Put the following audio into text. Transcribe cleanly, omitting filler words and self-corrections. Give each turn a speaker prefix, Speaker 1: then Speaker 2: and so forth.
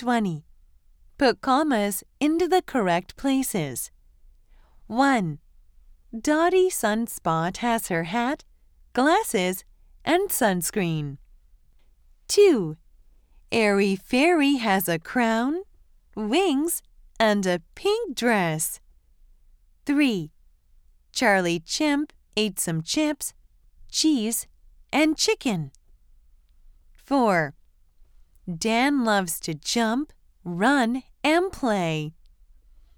Speaker 1: 20. Put commas into the correct places. 1. Dottie Sunspot has her hat, glasses, and sunscreen. 2. Airy Fairy has a crown, wings, and a pink dress. 3. Charlie Chimp ate some chips, cheese, and chicken. 4. Dan loves to jump, run, and play.